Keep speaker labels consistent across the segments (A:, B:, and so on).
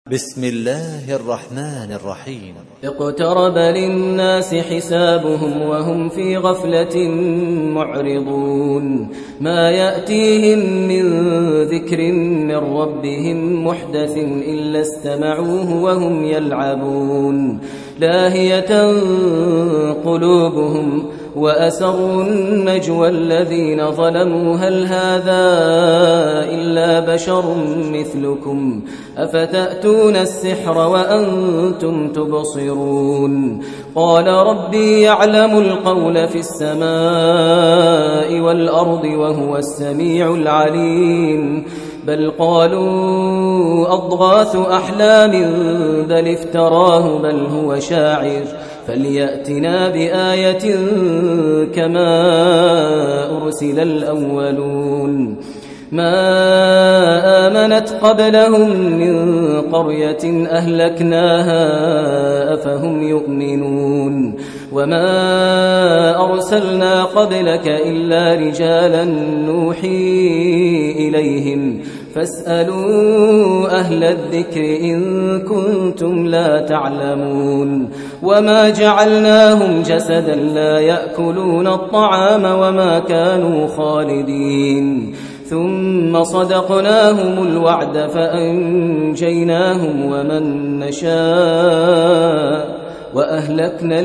A: بسم الله الرحمن الرحيم.
B: اقترب للناس حسابهم وهم في غفلة معرضون ما يأتيهم من ذكر من ربهم محدث إلا استمعوه وهم يلعبون لاهية قلوبهم وأسروا النجوى الذين ظلموا هل هذا إلا بشر مثلكم أفتأتون السحر وأنتم تبصرون قال ربي يعلم القول في السماء والأرض وهو السميع العليم بل قالوا أضغاث أحلام بل افتراه بل هو شاعر فليأتنا بآية كما أرسل الأولون ما آمنت قبلهم من قرية أهلكناها أفهم يؤمنون وما أرسلنا قبلك إلا رجالا نوحي إليهم فاسألوا أهل الذكر إن كنتم لا تعلمون وما جعلناهم جسدا لا يأكلون الطعام وما كانوا خالدين ثم صدقناهم الوعد فأنجيناهم ومن نشاء وأهلكنا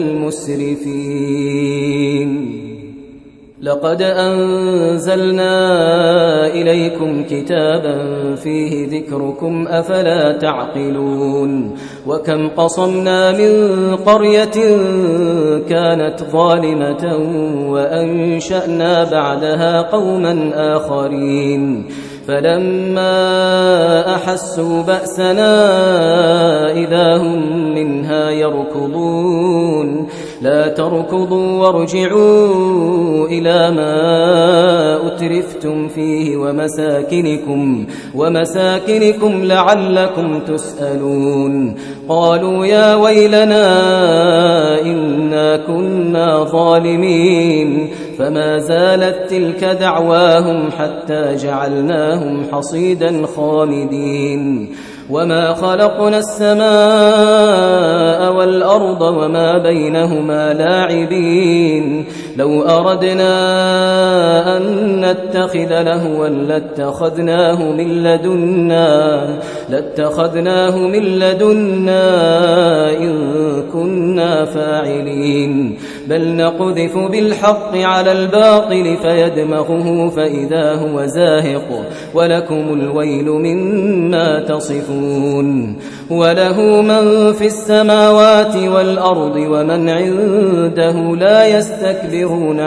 B: المسرفين لقد أنزلنا إليكم كتابا فيه ذكركم أفلا تعقلون وكم قصمنا من قرية كانت ظالمة وأنشأنا بعدها قوما آخرين فلما أحسوا بأسنا إذا هم منها يركضون لا تركضوا وارجعوا إلى ما أترفتم فيه ومساكنكم لعلكم تسألون قالوا يا ويلنا إنا كنا ظالمين فما زالت تلك دعواهم حتى جعلناهم حصيدا خامدين وما خلقنا السماء والأرض وما بينهما لاعبين لو أردنا أن نتخذ لهوا لاتخذناه من لدنا إن كنا فاعلين بل نقذف بالحق على الباطل فيدمغه فإذا هو زاهق ولكم الويل مما تصفون وله من في السماوات والأرض ومن عنده لا يستكبرون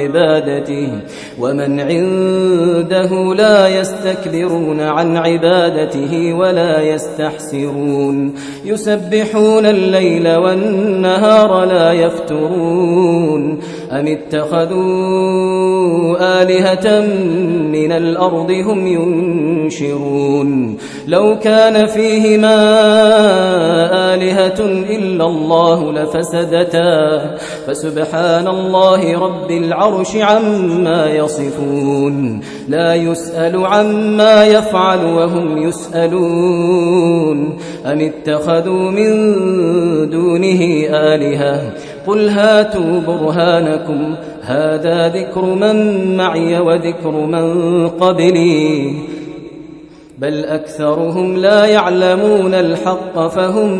B: عن عبادته ولا يستحسرون يسبحون الليل والنهار لا يفترون أم اتخذوا آلهة من الأرض هم ينشرون لو كان فيهما آلهة إلا الله لفسدتا فسبحان الله رب العرش عما يصفون لا يسأل عما يفعل وهم يسألون أم اتخذوا من دونه آلهة قل هاتوا برهانكم هذا ذكر من معي وذكر من قبلي بل أكثرهم لا يعلمون الحق فهم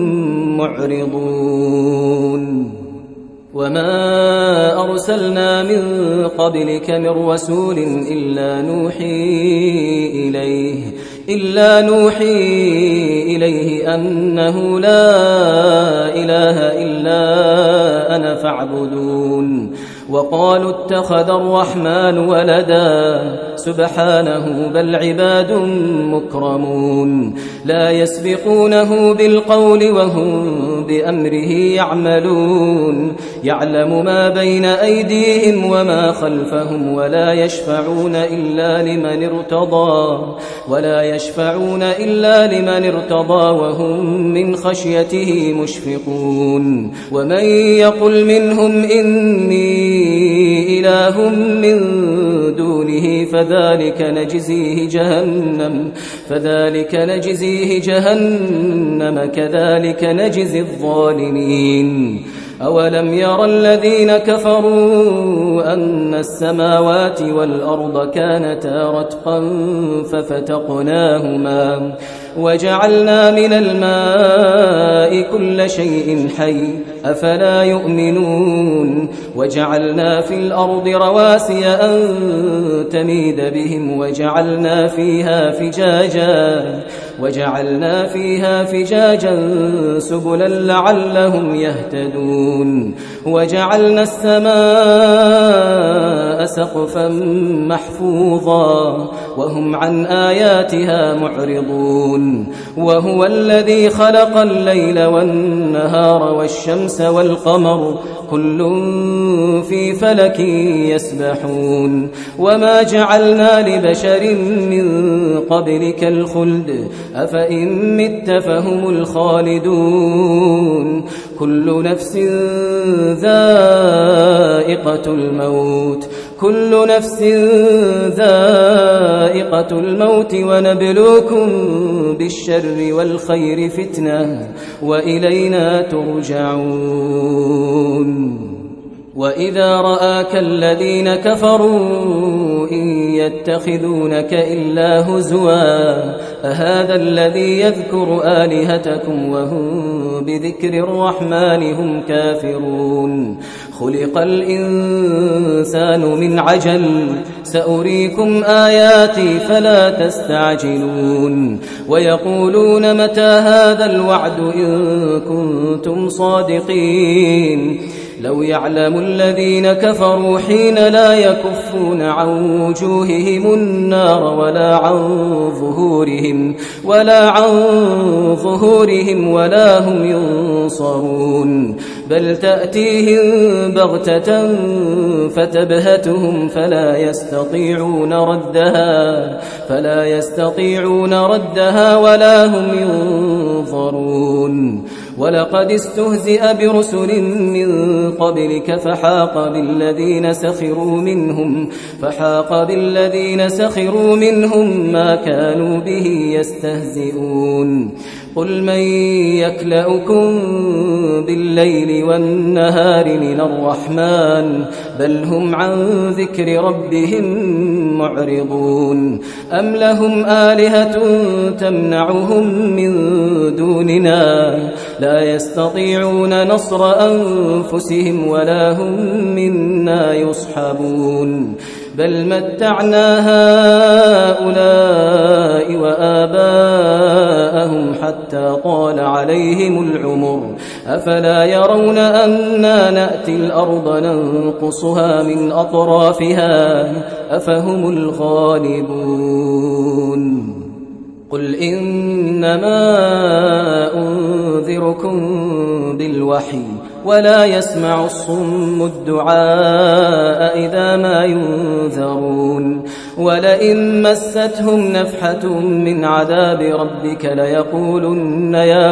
B: معرضون وما أرسلنا من قبلك من رسول إلا نوحي إليه أنه لا إله إلا أنا فاعبدون وقالوا اتخذ الرحمن ولدا سبحانه بل عباد مكرمون لا يسبقونه بالقول وهم بأمره يعملون يعلم ما بين أيديهم وما خلفهم ولا يشفعون إلا لمن ارتضى وهم من خشيته مشفقون ومن يقل منهم إني إله من دون دونه فذلك نجزيه جهنم كذلك نجزي الظالمين. أولم ير الذين كفروا أن السماوات والأرض كانتا رتقا ففتقناهما وجعلنا من الماء كل شيء حي أفلا يؤمنون. وجعلنا في الأرض رواسي أن تميد بهم وجعلنا فيها فجاجا سبلا لعلهم يهتدون. وجعلنا السماء سقفا محفوظا وهم عن آياتها معرضون. وهو الذي خلق الليل والنهار والشمس والقمر كل في فلك يسبحون. وما جعلنا لبشر من قبلك الخلد أفإن مت فهم الخالدون. كل نفس ذائقة الموت ونبلوكم بالشر والخير فتنة وإلينا ترجعون. وإذا رآك الذين كفروا إن يتخذونك إلا هزوا أهذا الذي يذكر آلهتكم وهم بذكر الرحمن هم كافرون. خلق الإنسان من عجل سأريكم آياتي فلا تستعجلون. ويقولون متى هذا الوعد إن كنتم صادقين. لو يعلم الذين كفروا حين لا يكفون عن وجوههم النار ولا عن ظهورهم ولا هم ينصرون. بل تأتيهم بغتة فتبهتهم فلا يستطيعون ردها ولا هم ينظرون. ولقد استهزئ برسل من قبلك فحاق بالذين سخروا منهم ما كانوا به يستهزئون. قل من يكلؤكم بالليل والنهار من الرحمن بل هم عن ذكر ربهم معرضون. أم لهم آلهة تمنعهم من دوننا لا يستطيعون نصر أنفسهم ولا هم منا يصحبون. بل متعنا هؤلاء وآباءهم حتى طال عليهم العمر أفلا يرون أنا نأتي الأرض ننقصها من أطرافها أفهم الغالبون. قل إنما أنذركم بالوحي ولا يسمع الصم الدعاء إذا ما ينذرون. ولئن مستهم نفحة من عذاب ربك ليقولن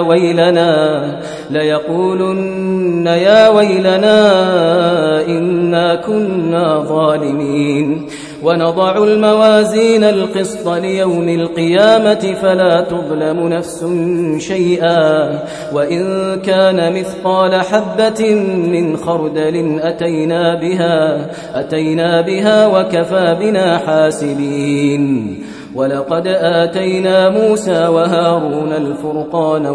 B: يا ويلنا إنا كنا ظالمين. ونضع الموازين القسط ليوم القيامة فلا تظلم نفس شيئا وإن كان مثقال حبة من خردل أتينا بها وكفى بنا حاسبين. ولقد آتينا موسى وهارون الفرقان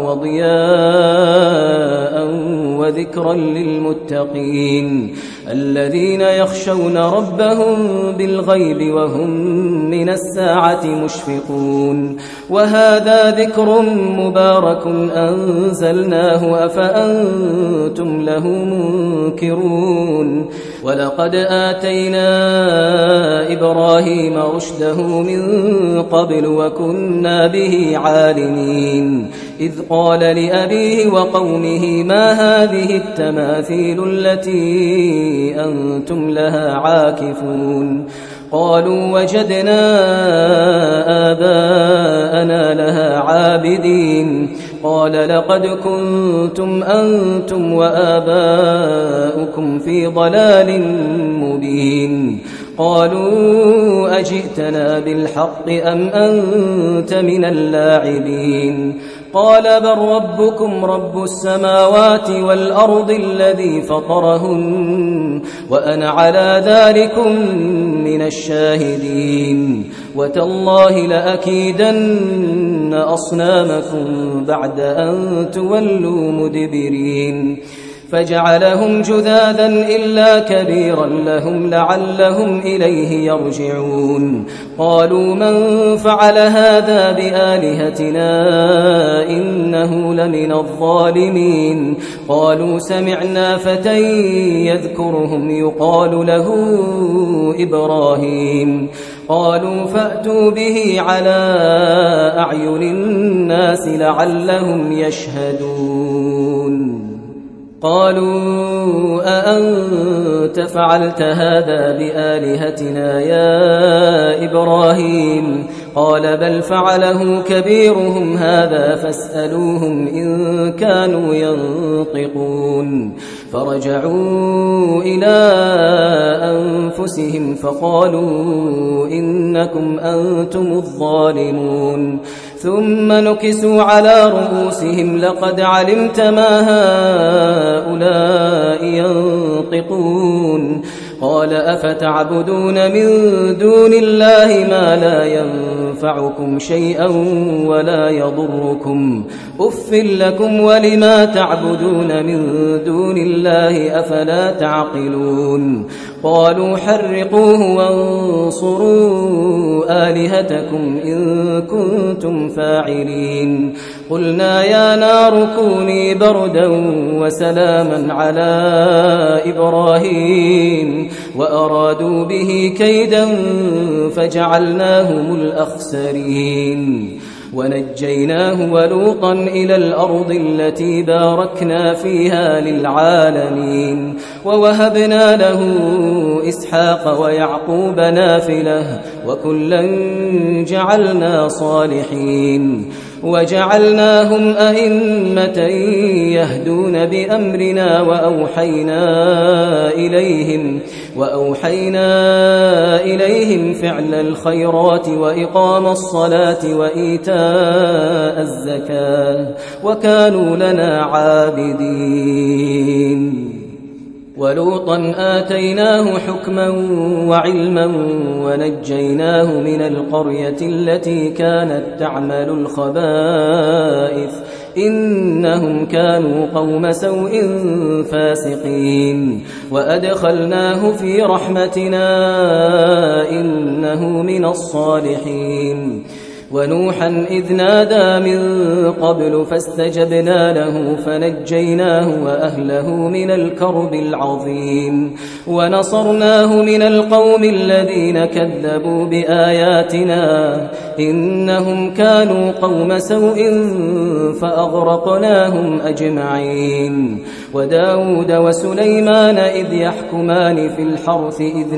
B: وضياء وذكرا للمتقين الذين يخشون ربهم بالغيب وهم من الساعة مشفقون. وهذا ذكر مبارك أنزلناه أفأنتم له منكرون. ولقد آتينا إبراهيم رشده من قبل وكنا به عالمين. إذ قال لأبيه وقومه ما هذه التماثيل التي أنتم لها عاكفون. قالوا وجدنا آباءنا لها عابدين. قال لقد كنتم أنتم وآباؤكم في ضلال مبين. قالوا أجئتنا بالحق أم أنت من اللاعبين قال بل ربكم رب السماوات والأرض الذي فطرهن وأنا على ذلكم من الشاهدين وتالله لأكيدن أصنامكم بعد أن تولوا مدبرين فجعلهم جذاذا إلا كبيرا لهم لعلهم إليه يرجعون قالوا من فعل هذا بآلهتنا إنه لمن الظالمين قالوا سمعنا فتى يذكرهم يقال له إبراهيم قالوا فأتوا به على أعين الناس لعلهم يشهدون قالوا أأنت فعلت هذا بآلهتنا يا إبراهيم قال بل فعله كبيرهم هذا فاسألوهم إن كانوا ينطقون فرجعوا إلى أنفسهم فقالوا إنكم أنتم الظالمون ثم نكسوا على رؤوسهم لقد علمت ما هؤلاء ينطقون قال أفتعبدون من دون الله ما لا ينفعكم شيئا ولا يضركم أف لكم ولما تعبدون من دون الله أفلا تعقلون قالوا حرقوه وانصروا آلهتكم إن كنتم فاعلين قلنا يا نار كوني بردا وسلاما على إبراهيم وأرادوا به كيدا فجعلناهم الأخسرين ونجيناه ولوطا إلى الأرض التي باركنا فيها للعالمين ووهبنا له إسحاق ويعقوب نافلة وكلا جعلنا صالحين وجعلناهم أئمة يهدون بأمرنا وأوحينا إليهم فعل الخيرات وإقام الصلاة وإيتاء الزكاة وكانوا لنا عابدين ولوطا آتيناه حكما وعلما ونجيناه من القرية التي كانت تعمل الخبائث إنهم كانوا قوم سوء فاسقين وأدخلناه في رحمتنا إنه من الصالحين ونوحا إذ نادى من قبل فاستجبنا له فنجيناه وأهله من الكرب العظيم ونصرناه من القوم الذين كذبوا بآياتنا إنهم كانوا قوم سوء فأغرقناهم أجمعين وداود وسليمان إذ يحكمان في الحرث إذ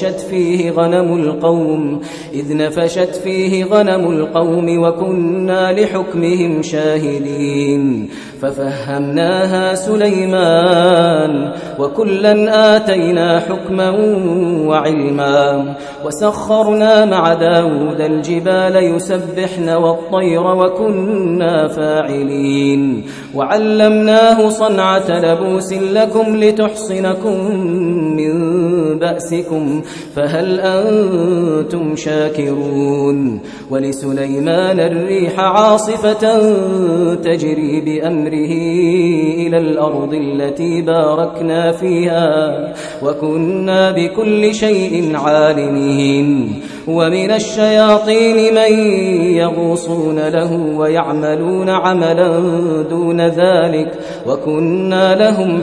B: نفشت فيه غنم القوم وكنا لحكمهم شاهدين ففهمناها سليمان وكلا آتينا حكما وعلما وسخرنا مع داود الجبال يسبحن والطير وكنا فاعلين وعلمناه صنعة لبوس لكم لتحصنكم من بأسكم فهل أنتم شاكرون ولسليمان الريح عاصفة تجري بأمره إلى الأرض التي باركنا فيها وكنا بكل شيء عالمين ومن الشياطين من يغوصون له ويعملون عملا دون ذلك وكنا لهم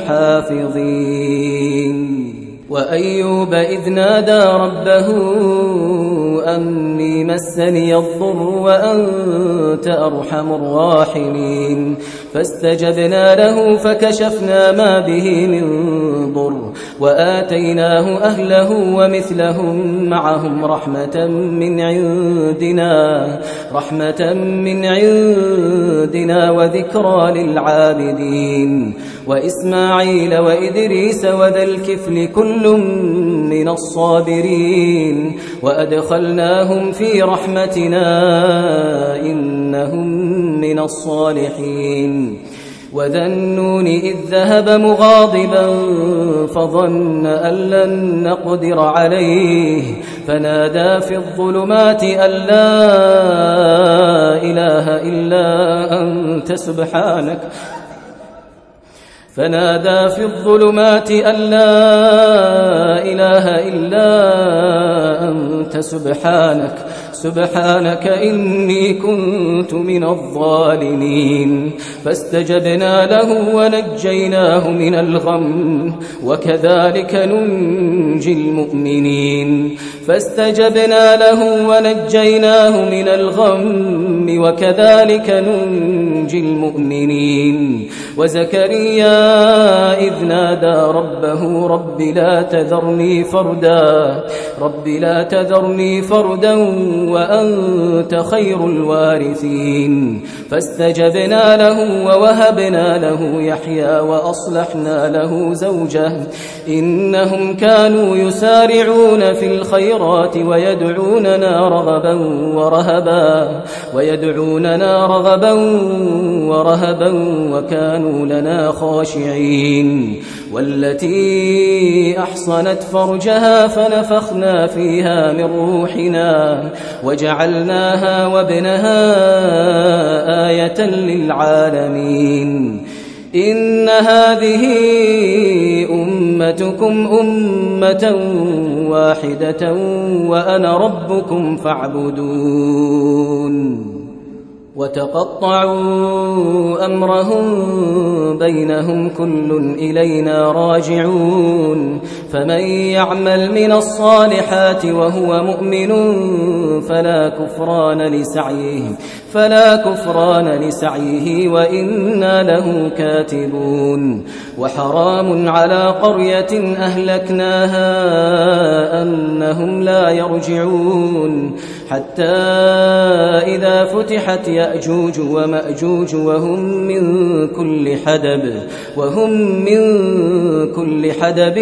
B: حافظين وأيوب إذ نادى ربه أني مسني الضر وأنت أرحم الراحمين فاستجبنا له فكشفنا ما به من ضر وآتيناه أهله ومثلهم معهم رحمة من عندنا وذكرى للعابدين وإسماعيل وإدريس وذا الكفل كل من الصابرين وأدخلناهم في رحمتنا إنهم من الصالحين وذا النون إذ ذهب مغاضبا فظن أن لن نقدر عليه فنادى في الظلمات أن لا إله إلا أنت سبحانك إني كنت من الظالمين فاستجبنا له ونجيناه من الغم وكذلك ننجي المؤمنين وزكريا إذ نادى ربه رب لا تذرني فردا وأنت خير الوارثين فاستجبنا له ووهبنا له يحيى وأصلحنا له زوجه إنهم كانوا يسارعون في الخيرات ويدعوننا رغبا ورهبا وكانوا لنا خاشعين والتي أحصنت فرجها فنفخنا فيها من روحنا وجعلناها وابنها آية للعالمين إن هذه أمتكم أمة واحدة وأنا ربكم فاعبدون وتقطعوا أمرهم بينهم كل إلينا راجعون فمن يعمل من الصالحات وهو مؤمن فلا كفران لسعيه وإنا له كاتبون وحرام على قرية أهلكناها أنهم لا يرجعون حتى إذا فتحت يأجوج ومأجوج وهم من كل حدب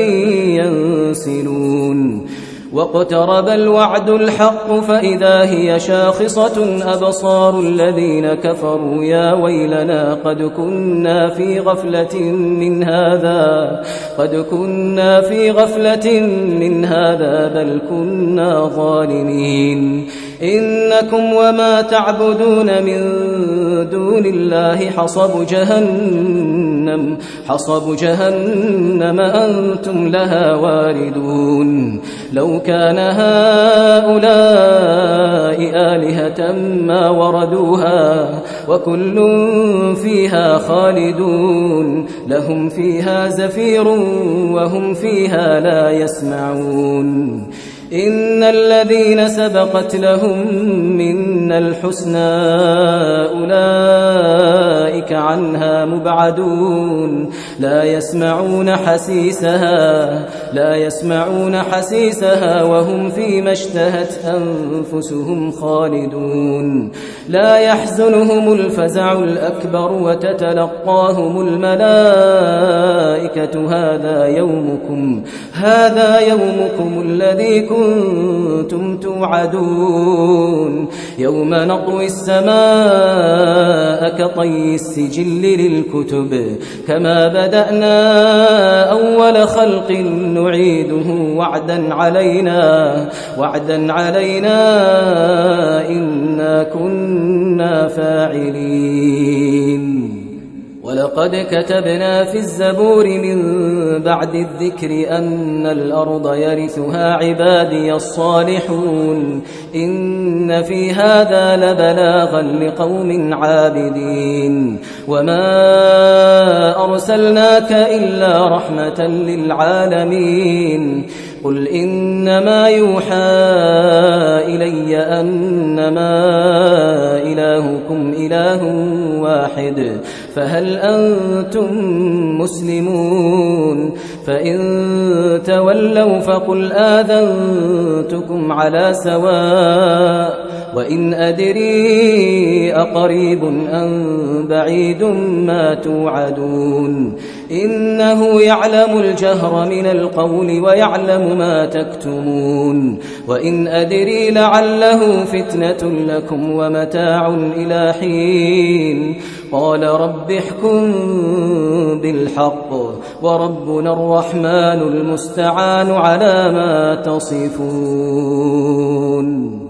B: ينسلون واقترب الوعد الحق فإذا هي شاخصة أبصار الذين كفروا يا ويلنا قد كنا في غفلة من هذا بل كنا ظالمين إنكم وما تعبدون من دون الله حصب جهنم أنتم لها واردون لو كان هؤلاء آلهة ما وردوها وكل فيها خالدون لهم فيها زفير وهم فيها لا يسمعون إن الذين سبقت لهم منا الحسنى أولئك عنها مبعدون لا يسمعون حسيسها وهم فيما اشتهت أنفسهم خالدون لا يحزنهم الفزع الأكبر وتتلقاهم الملائكة هذا يومكم الذي كنتم توعدون يوم نطوي السماء كطي السجل للكتب كما بدأنا أول خلق نعيده وعدا علينا إنا كنا فاعلين ولقد كتبنا في الزبور من بعد الذكر أن الأرض يرثها عبادي الصالحون إن في هذا لبلاغا لقوم عابدين وما أرسلناك إلا رحمة للعالمين قل إنما يوحى إلي أنما إلهكم إله واحد فهل أنتم مسلمون فإن تولوا فقل آذنتكم على سواء وإن أدري أقريب أم بعيد ما توعدون إنه يعلم الجهر من القول ويعلم ما تكتمون وإن أدري لعله فتنة لكم ومتاع إلى حين قال رب احكم بالحق وربنا الرحمن المستعان على ما تصفون.